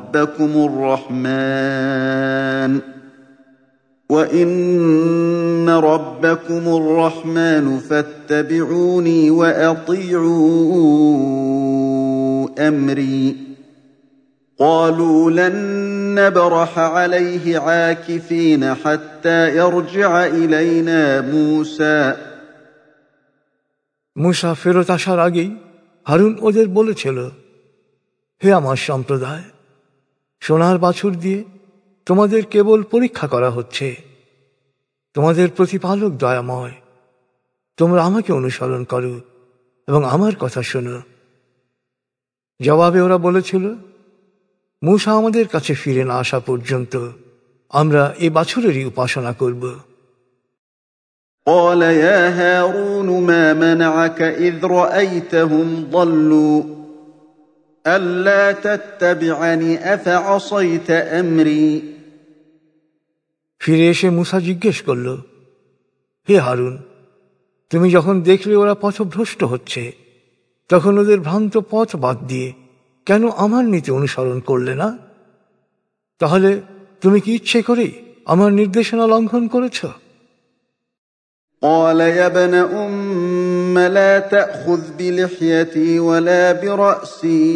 ربكم الرحمن فاتبعوني وأطيعوا أمري قالوا لن نبرح عليه عاكفين حتى يرجع إلينا موسى। মূসা ফেরত আসার আগেই হারুন ওদের বলেছিল, হে আমার সম্প্রদায়, সোনার বাছুর দিয়ে তোমাদের কেবল পরীক্ষা করা হচ্ছে। তোমাদের প্রতিপালক দয়াময়, তোমরা আমাকে অনুসরণ করো এবং আমার কথা শোনো। জবাবে ওরা বলেছিল, মূসা আমাদের কাছে ফিরে না আসা পর্যন্ত আমরা এই বাছুরেরই উপাসনা করব। قال يا هارون ما منعك إذ رأيتهم ضلوا ألا تتبعني أفعصيت أمري। ফিরে এসে মূসা জিজ্ঞেস করল, হে হারুন, তুমি যখন দেখলে ওরা পথভ্রষ্ট হচ্ছে, তখন ওদের ভ্রান্ত পথ বাদ দিয়ে কেন আমার নীতি অনুসরণ করলে না? তাহলে তুমি কি ইচ্ছে করেই আমার নির্দেশনা লঙ্ঘন করেছ? قال يا ابن أم لا تأخذ بلحيتي ولا برأسي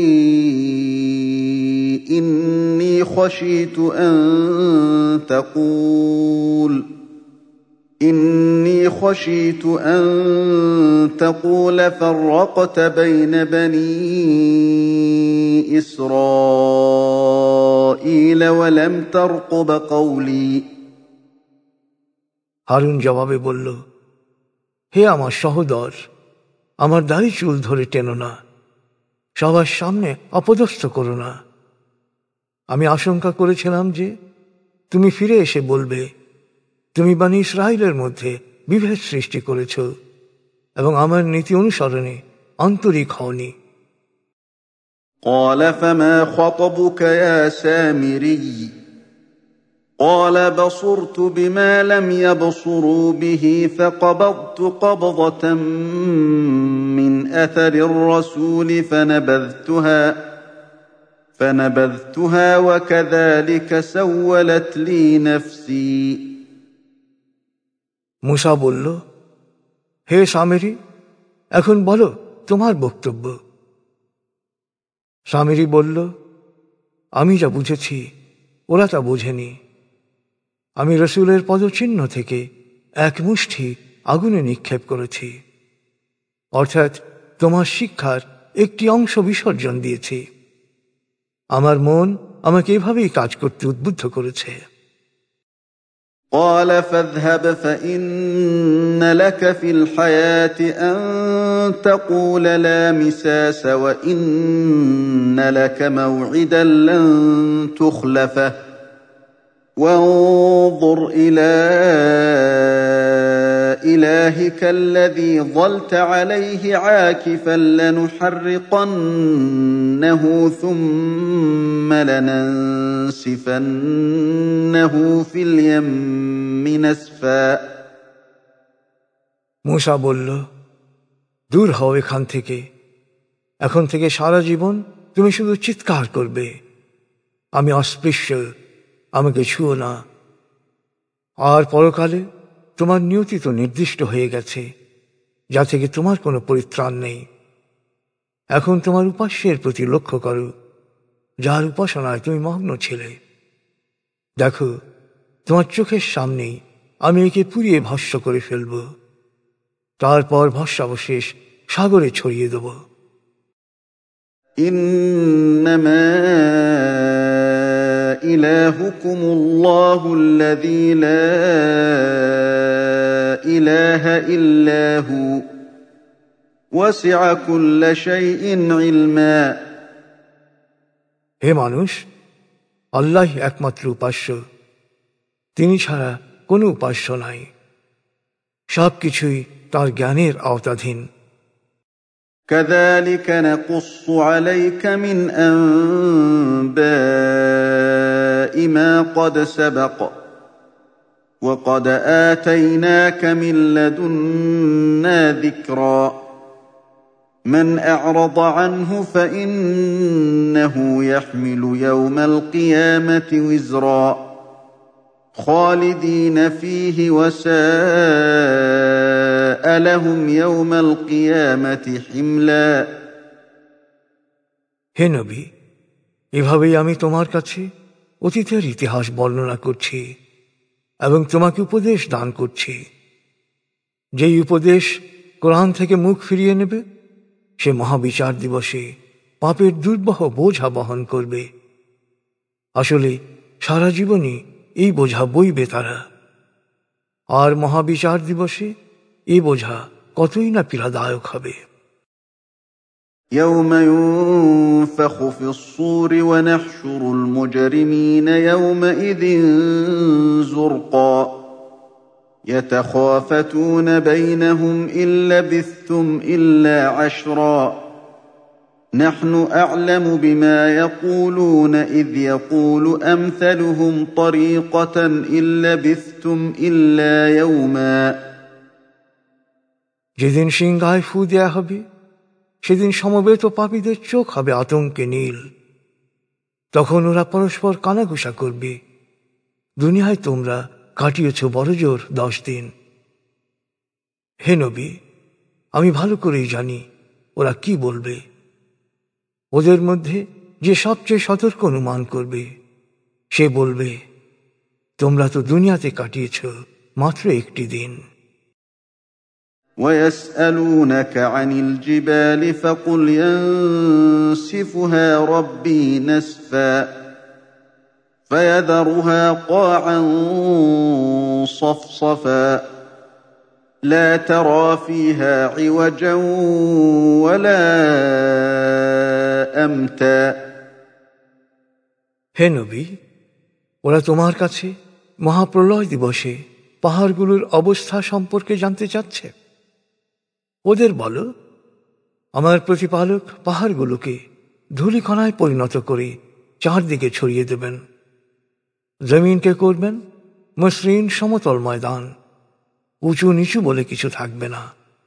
إني خشيت أن تقول فرقت بين بني إسرائيل ولم ترقب قولي। হারুন জবাবে বলল, হে আমার সহোদর, আমার দাড়ি চুল ধরে টেনো না, সবার সামনে অপদস্থ করো না। আমি আশঙ্কা করেছিলাম যে তুমি ফিরে এসে বলবে, তুমি বনী ইসরাইলের মধ্যে বিভেদ সৃষ্টি করেছ এবং আমার নীতি অনুসরণে আন্তরিক হওনি। قال فما خطبك يا سامري قال بصرت بما لم يبصروا به فقبضت قبضة من أثر الرسول فنبذتها وكذلك سولت لي نفسي। মূসা বলল, হে সামেরী, এখন বলো তোমার বক্তব্য। সামিরী বলল, আমি যা বুঝেছি ওরা তা বোঝেনি। আমি রসূলের পদচিহ্ন থেকে এক মুষ্টি আগুনে নিক্ষেপ করেছি, অর্থাৎ তোমার শিক্ষার একটি অংশ বিসর্জন দিয়েছি। আমার মন আমাকে এভাবেই কাজ করতে উদ্বুদ্ধ করেছে। قال فاذهب فإن لك في الحياة أن تقول لا مساس وإن لك موعدا لن تخلفه وانظر إلى إلهك الذي ظلت عليه عاكفا لنحرقنه ثم لننسفنه في اليم نسفا। মূসা বলল, দূর হও এখান থেকে। এখন থেকে সারা জীবন তুমি শুধু চিৎকার করবে, আমি অস্পৃশ্য, আমাকে ছুঁয়ো না। আর পরকালে তোমার নিয়তি তো নির্দিষ্ট হয়ে গেছে, যা থেকে তোমার কোনো পরিত্রাণ নেই। এখন তোমার উপাস্যের প্রতি লক্ষ্য করো, যার উপাসনায় তুমি মগ্ন ছিলে। দেখো, তোমার চোখের সামনেই আমি একে পুড়িয়ে ভস্ম করে ফেলব, তারপর ভস্মাবশেষ সাগরে ছড়িয়ে দেব। ইন্নামা ইলাহুকুমুল্লাহু আল্লাযী লা ইলাহা ইল্লা হু ওয়াসি'a কুল্লা শাইইন ইলমা। হে মানুষ, আল্লাহই একমাত্র উপাস্য, তিনি ছাড়া কোনো উপাস্য নাই, সবকিছুই তার জ্ঞানের আওতাধীন। كذلك نقص عليك من أنباء ما قد سبق وقد آتيناك من لدنا ذكرا من أعرض عنه فإنه يحمل يوم القيامة وزرا خالدين فيه وساء لهم يوم القيامة حملا। হে নবী, এভাবেই আমি তোমার কাছে অতীতের ইতিহাস বর্ণনা করছি এবং তোমাকে উপদেশ দান করছি। যেই উপদেশ কোরআন থেকে মুখ ফিরিয়ে নেবে, সে মহাবিচার দিবসে পাপের দুর্বহ বোঝা বহন করবে। আসলে সারা জীবনই এই বোঝা বইবে তারা, আর মহাবিচার দিবসে এই বোঝা কতই না পীড়াদায়ক হবে। يوم ينفخ في الصور ونحشر المجرمين يومئذ زرقا يتخافتون بينهم إن لبثتم إلا عشرا نحن أعلم بما يقولون إذ يقول أمثلهم طريقة إن لبثتم إلا يوما। যেদিন সিংহায় ফু দেয়া হবে, সেদিন সমবেত পাপীদের চোখ হবে আতঙ্কে নীল। তখন ওরা পরস্পর কানাঘুষা করবে, দুনিয়ায় তোমরা কাটিয়েছ বড়জোর 10 দিন। হে নবী, আমি ভালো করেই জানি ওরা কি বলবে। ওদের মধ্যে যে সবচেয়ে সতর্ক অনুমান করবে, সে বলবে, তোমরা তো দুনিয়াতে কাটিয়েছ মাত্র একটি দিন। ويسألونك عن الجبال فقل ينسفها ربي نسفا فيذرها قاعا صفصفا لا ترى فيها عوجا ولا أمتا। হে নবী, ওরা তোমার কাছে মহাপ্রলয় দিবসে পাহাড়গুলোর অবস্থা সম্পর্কে জানতে চাচ্ছে। ওদের বলো, আমার প্রতিপালক পাহাড়গুলোকে ধূলিকণায় পরিণত করে চারদিকে ছড়িয়ে দেবেন, জমিনকে করবেন মসৃণ সমতল ময়দান, উঁচু নিচু বলে কিছু থাকবে না।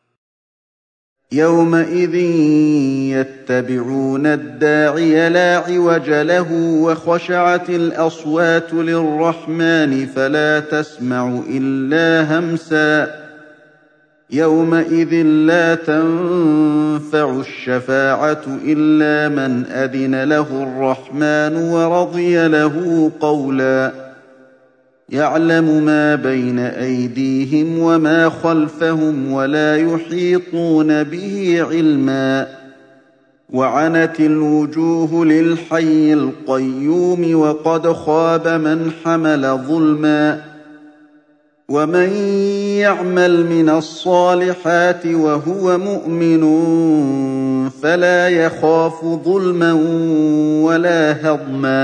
يومئذ يتبعون الداعي لا عوج له وخشعت الأصوات للرحمن فلا تسمع إلا همسا يومئذ لا تنفع الشفاعة إلا من أذن له الرحمن ورضي له قولا يعلم ما بين أيديهم وما خلفهم ولا يحيطون به علما وعنت الوجوه للحي القيوم وقد خاب من حمل ظلما ومن يعمل من الصالحات وهو مؤمن فلا يخاف ظلما ولا هضما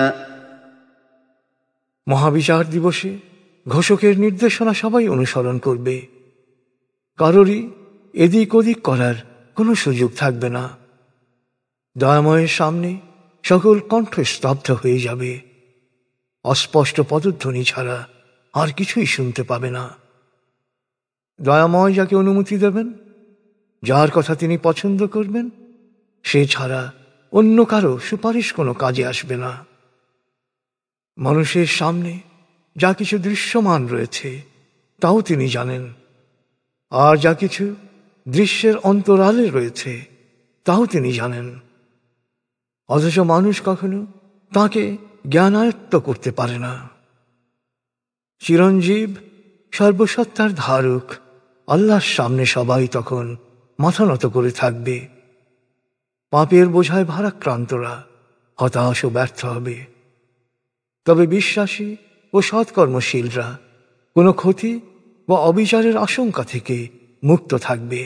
মহাবিচার দিবসে ঘোষকের নির্দেশনা সবাই অনুসরণ করবে, কারোরই এদিক ওদিক করার কোনো সুযোগ থাকবে না। দয়াময়ের সামনে সকল কণ্ঠ স্তব্ধ হয়ে যাবে, অস্পষ্ট পদধ্বনি ছাড়া আর কিছুই শুনতে পাবে না। দয়াময় যাকে অনুমতি দেবেন, যার কথা তিনি পছন্দ করবেন, সে ছাড়া অন্য কারো সুপারিশ কোনো কাজে আসবে না। মানুষের সামনে যা কিছু দৃশ্যমান রয়েছে তাও তিনি জানেন, আর যা কিছু দৃশ্যের অন্তরালে রয়েছে তাও তিনি জানেন। অথচ মানুষ কখনো তাকে জ্ঞানায়ত্ত করতে পারে না। চিরঞ্জীব সর্বসত্তার ধারক আল্লাহর সামনে সবাই তখন মাথা নত করে থাকবে। পাপের বোঝায় ভারাক্রান্তরা হতাশ ও ব্যর্থ হবে। তবে বিশ্বাসী ও সৎকর্মশীলরা কোনো ক্ষতি বা অবিচারের আশঙ্কা থেকে মুক্ত থাকবে।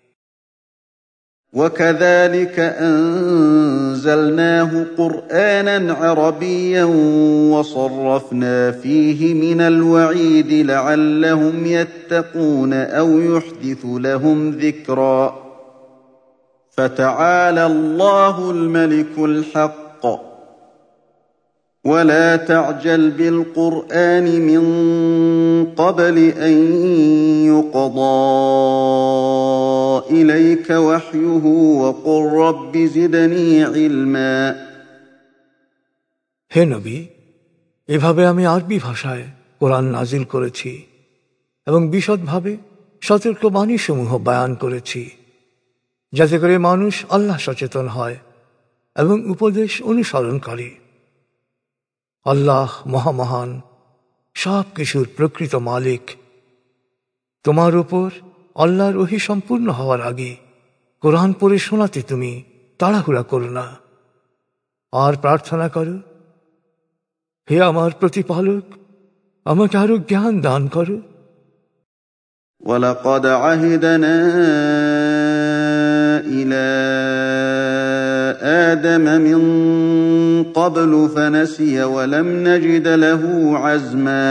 وكذلك أنزلناه قرآنا عربيا وصرفنا فيه من الوعيد لعلهم يتقون أو يحدث لهم ذكرا فتعالى الله الملك الحق ولا تعجل بالقرآن من قبل أن يقضى إليك وحيه وقل رب زدني علما হে নবী, এভাবে আমি আরবি ভাষায় কোরআন নাজিল করেছি এবং বিশদভাবে সতর্ক বাণীসমূহ বয়ান করেছি, যাতে করে মানুষ আল্লাহ সচেতন হয় এবং উপদেশ অনুসরণ করে। আল্লাহ মহামহান, সব কিছুর প্রকৃত মালিক। তোমার উপর আল্লাহর ওহী সম্পূর্ণ হওয়ার আগে কোরআন পড়ে শোনাতে তুমি তাড়াহুড়া করো না, আর প্রার্থনা করো, হে আমার প্রতিপালক, আমাকে আরো জ্ঞান দান করো। وَلَقَدْ عَهِدْنَا إِلَى آدَمَ مِنْ قَبْلُ فَنَسِيَ وَلَمْ نَجِدْ لَهُ عَزْمًا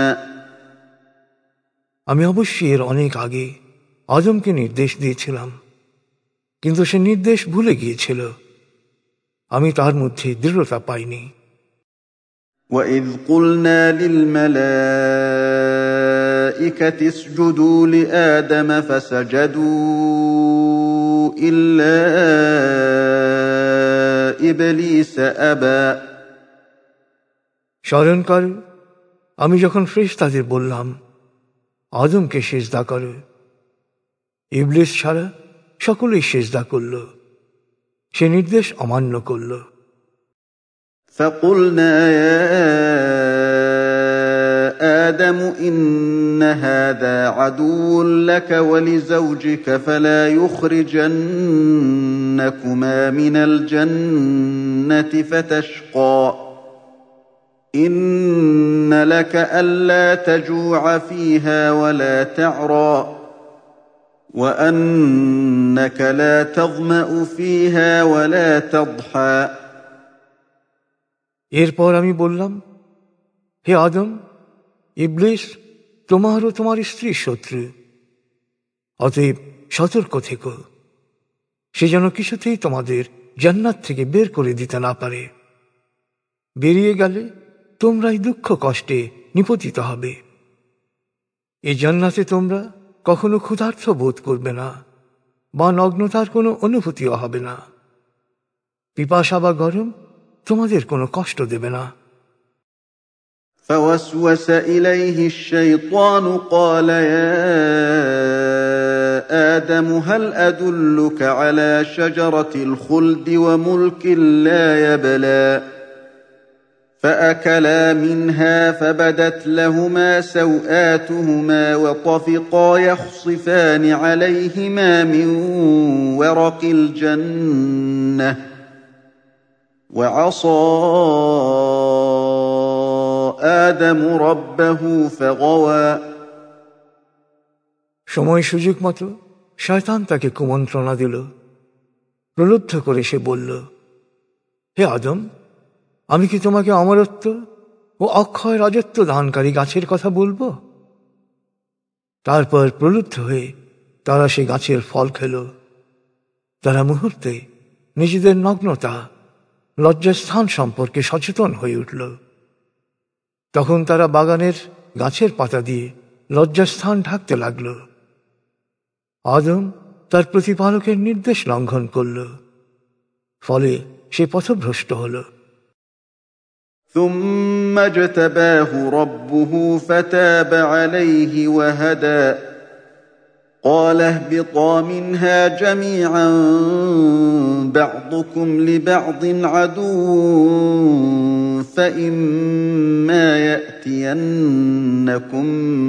আমি অবশ্যই এর অনেক আগে আদমকে নির্দেশ দিয়েছিলাম, কিন্তু সে নির্দেশ ভুলে গিয়েছিল, আমি তার মধ্যে দৃঢ়তা পাইনি। وَإِذْ قُلْنَا لِلْمَلَائِكَةِ اسْجُدُوا لِآدَمَ فَسَجَدُوا إِلَّا إِبْلِيسَ أَبَى স্মরণ কর, আমি যখন ফেরেশতাদের বললাম আদমকে সিজদা করো, ইবলিস ছাড়া সকলেই সিজদা করল, সে নির্দেশ অমান্য করল। فَقُلْنَا يَا آدَمُ إِنَّ هَذَا عَدُوٌّ لَكَ وَلِزَوْجِكَ فَلَا يُخْرِجَنَّكُمَا مِنَ الْجَنَّةِ فَتَشْقَىٰ إِنَّ لَكَ أَلَّا تَجُوعَ فِيهَا وَلَا تَعْرَىٰ وَأَنَّكَ لَا تَظْمَأُ فِيهَا وَلَا تَضْحَىٰ এরপর আমি বললাম, হে আদম, ইবলিস তোমার ও তোমার স্ত্রীর শত্রু, অতএব সতর্ক থেকো, সে যেন কিছুতেই তোমাদের জান্নাত থেকে বের করে দিতে না পারে। বেরিয়ে গেলে তোমরাই দুঃখ কষ্টে নিপতিত হবে। এই জান্নাতে তোমরা কখনো ক্ষুধার্ত বোধ করবে না, বা নগ্নতার কোনো অনুভূতিও হবে না। পিপাসা বা গরম তোমাদের কোনো কষ্ট দেবে না। فوسوس إليه الشيطان قال يا آدم هل أدلك على شجرة الخلد وملك لا يبلى فأكلا منها فبدت لهما سوآتهما وطفقا يخصفان عليهما من ورق الجنة وعصى آدم ربه فغوى সময় সুযোগ মতো শয়তান তাকে কুমন্ত্রণা দিল। প্রলুব্ধ করে সে বলল, হে আদম, আমি কি তোমাকে অমরত্ব ও অক্ষয় রাজত্ব দানকারী গাছের কথা বলবো? তারপর প্রলুব্ধ হয়ে তারা সে গাছের ফল খেল। তারা মুহূর্তে নিজেদের নগ্নতা, লজ্জাস্থান সম্পর্কে সচেতন হয়ে উঠল। তখন তারা বাগানের গাছের পাতা দিয়ে লজ্জাস্থান ঢাকতে লাগল। আদম তার প্রতিপালকের নির্দেশ লঙ্ঘন করল, ফলে সে পথভ্রষ্ট হল। ثم اجتباه ربه فتاب عليه وهدى قال اهبطا منها جميعا بعضكم لبعض عدو فإما يأتينكم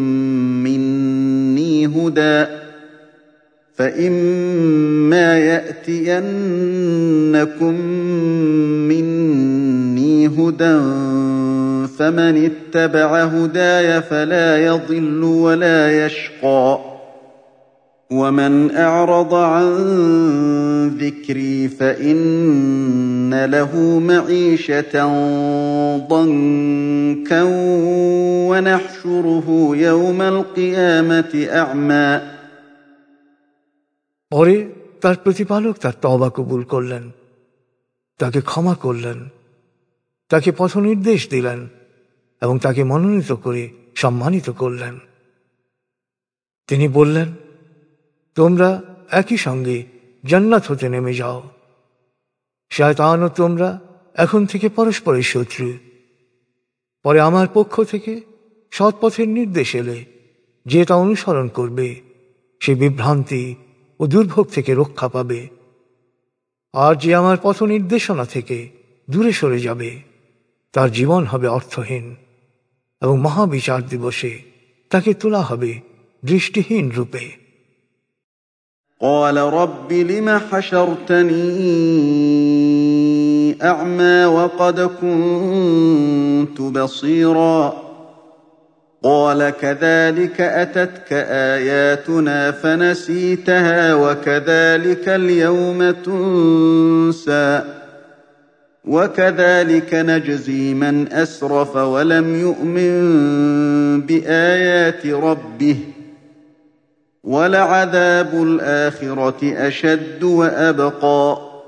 مني هدى فمن اتبع هداي فلا يضل ولا يشقى ومن أعرض عن ذكري فإن له معيشة ضنكا ونحشره يوم القيامة أعمى পরে তার প্রতিপালক তার তওবা কবুল করলেন, তাকে ক্ষমা করলেন, তাকে পথ নির্দেশ দিলেন এবং তাকে মনোনীত করে সম্মানিত করলেন। তিনি বললেন, তোমরা একই সঙ্গে জান্নাত হতে নেমে যাও। শয়তান ও তোমরা এখন থেকে পরস্পরের শত্রু। পরে আমার পক্ষ থেকে সৎপথের নির্দেশ এলে যে তা অনুসরণ করবে সে বিভ্রান্তি ও দুর্ভোগ থেকে রক্ষা পাবে, আর যে আমার পথ নির্দেশনা থেকে দূরে সরে যাবে তার জীবন হবে অর্থহীন এবং মহাবিচার দিবসে তাকে তোলা হবে দৃষ্টিহীন রূপে। قال رب لم حشرتني أعمى وقد كنت بصيرا قال كذلك أتتك آياتنا فنسيتها وكذلك اليوم تنسى وكذلك نجزي من أسرف ولم يؤمن بآيات ربه ولعذاب الآخرة أشد وأبقى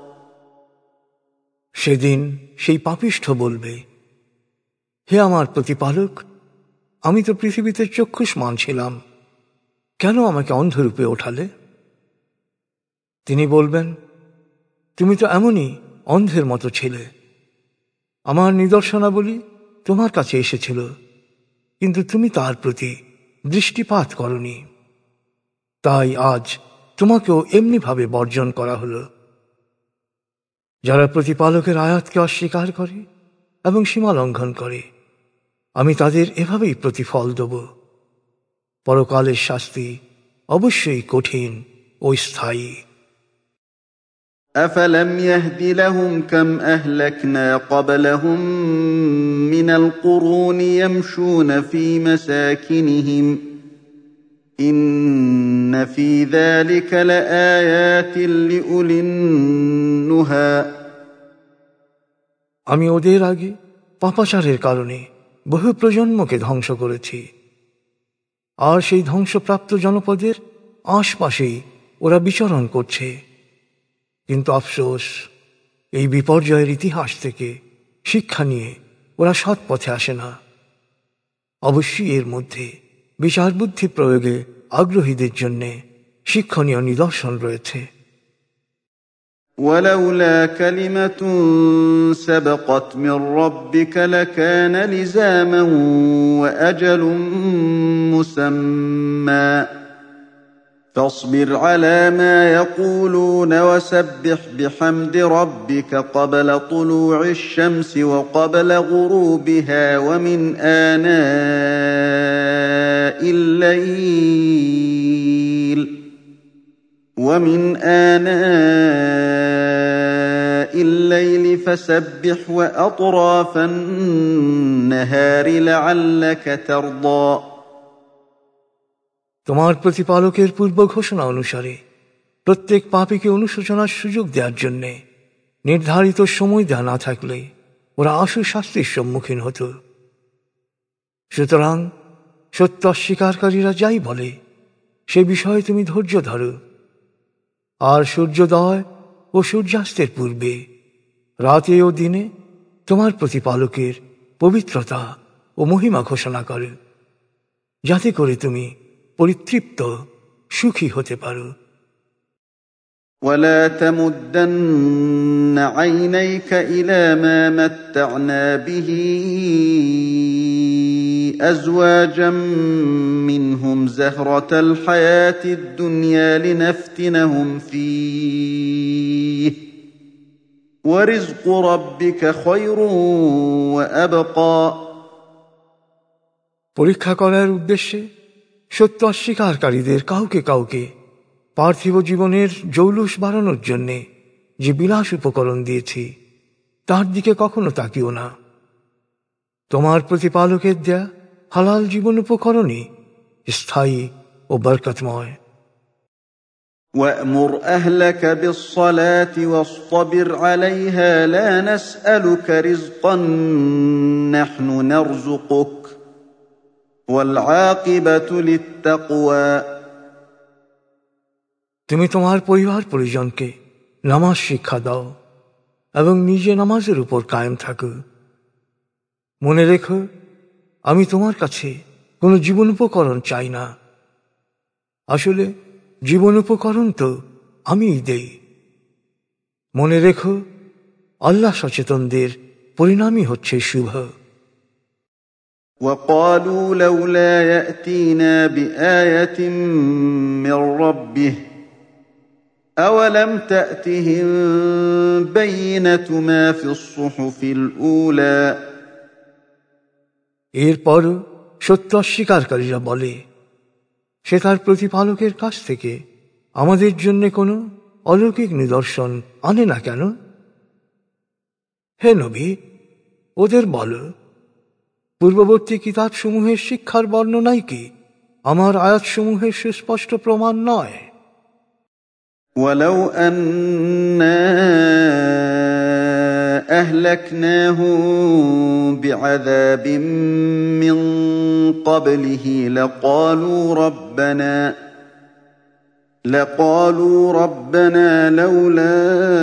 সেদিন সেই পাপিষ্ঠ বলবে, হে আমার প্রতিপালক, আমি তো পৃথিবীতে চক্ষুষ্মান ছিলাম, কেন আমাকে অন্ধরূপে ওঠালে? তিনি বলবেন, তুমি তো এমনই অন্ধের মতো ছিলে। আমার নিদর্শনাবলী তোমার কাছে এসেছিল, কিন্তু তুমি তার প্রতি দৃষ্টিপাত করনি। তাই আজ তোমাকেও এমনিভাবে বর্জন করা হল। যারা প্রতিপালকের আয়াতকে অস্বীকার করে এবং সীমা লঙ্ঘন করে, আমি তাদের এভাবেই প্রতিফল দেব। পরকালের শাস্তি অবশ্যই কঠিন ও স্থায়ী। أفلم يهد لهم كم أهلكنا قبلهم من القرون يمشون في مساكنهم إن في ذلك لآيات لأولي النهى আমি ওদের আগে পাপাচারের কারণে বহু প্রজন্মকে ধ্বংস করেছি, আর সেই ধ্বংসপ্রাপ্ত জনপদের আশপাশেই ওরা বিচরণ করছে। কিন্তু আফসোস, এই বিপর্যয়ের ইতিহাস থেকে শিক্ষা নিয়ে ওরা সৎ পথে আসে না। অবশ্যই এর মধ্যে বিচার বুদ্ধি প্রয়োগে আগ্রহীদের জন্য শিক্ষণীয় নিদর্শন রয়েছে। ولولا كلمة سبقت من ربك لكان لزاما وأجل مسمى فاصبر على ما يقولون وسبح بحمد ربك قبل طلوع الشمس وقبل غروبها ومن آناء الليل فسبح وأطراف النهار لعلك ترضى তোমার প্রতিপালকের পূর্ব ঘোষণা অনুসারে প্রত্যেক পাপীকে অনুশোচনার সুযোগ দেওয়ার জন্য নির্ধারিত সময় দেওয়া না থাকলে ওরা আশু শাস্তির সম্মুখীন হতো। সুতরাং সত্য অস্বীকারীরা যাই বলে সে বিষয়ে তুমি ধৈর্য ধরো। আর সূর্যোদয় ও সূর্যাস্তের পূর্বে রাতে ও দিনে তোমার প্রতিপালকের পবিত্রতা ও মহিমা ঘোষণা করো, যাতে করে তুমি পরিতৃপ্ত সুখী হতে পারো। ولا تمدن عينيك إلى ما متعنا به أزواجا منهم زهرة الحياة الدنيا لنفتنهم فيه ورزق ربك خير وأبقى পরীক্ষা করার উদ্দেশ্যে সত্য অস্বীকারীদের কাউকে কাউকে পার্থিব জীবনের জৌলুস বাড়ানোর জন্যে যে বিলাস উপকরণ দিয়েছি তার দিকে কখনো তাকিও না। তোমার প্রতিপালকের দেয়া হালাল জীবন উপকরণই স্থায়ী ও বরকতময়। وأمر أهلك بالصلاة واصطبر عليها لا نسألك رزقا نحن نرزقك والعاقبة للتقوى তুমি তোমার পরিবার পরিজনকে নামাজ শিক্ষা দাও এবং নিজে নামাজের উপর কায়েম থাকো। মনে রেখো, আমি তোমার কাছে কোনো জীবন উপকরণ চাই না। আসলে জীবন উপকরণ তো আমিই দেই। মনে রেখো, আল্লাহ সচেতনদের পরিণামই হচ্ছে শুভ। وقالوا لولا يأتينا بآية من ربه أولم تأتهم بينة ما في الصحف الأولى এরপর সত্য অস্বীকারীরা বলে, সে তার প্রতিপালকের কাছ থেকে আমাদের জন্য কোনো অলৌকিক নিদর্শন আনে না কেন? হে নবী, ওদের বলো, পূর্ববর্তী কিতাবসমূহের শিক্ষার বর্ণনাই কি আমার আয়াতসমূহের সুস্পষ্ট প্রমাণ নয়? ولو أنا أهلكناهم بعذاب من قبله لقالوا ربنا لولا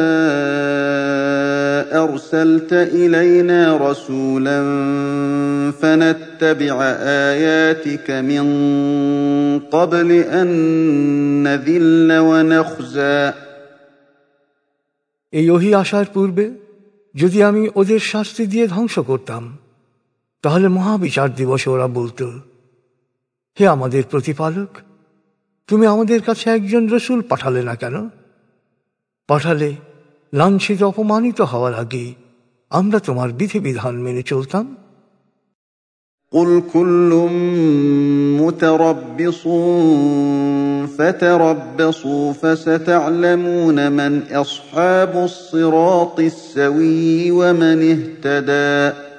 أرسلت إلينا رسولا فنتبع آياتك من قبل أن نذل ونخزى এই ওহী আসার পূর্বে যদি আমি ওদের শাস্তি দিয়ে ধ্বংস করতাম, তাহলে মহাবিচার দিবসে ওরা বলতো, হে আমাদের প্রতিপালক, তুমি আমাদের কাছে একজন রসুল পাঠালে না কেন? পাঠালে লাঞ্ছিত অপমানিত হওয়ার আগে আমরা তোমার বিধিবিধান মেনে চলতাম। قل كل متربص فتربصوا فستعلمون من أصحاب الصراط السوي ومن اهتدى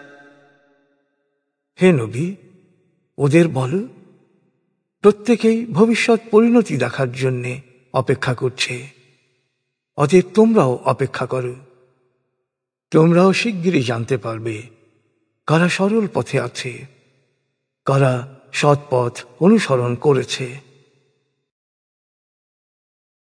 হে নবী, ওদের বলো, প্রত্যেকেই ভবিষ্যৎ পরিণতি দেখার জন্যে অপেক্ষা করছে, অতএব তোমরাও অপেক্ষা করো। তোমরাও শিগগিরই জানতে পারবে কারা সরল পথে আছে, কারা সৎ পথ অনুসরণ করেছে।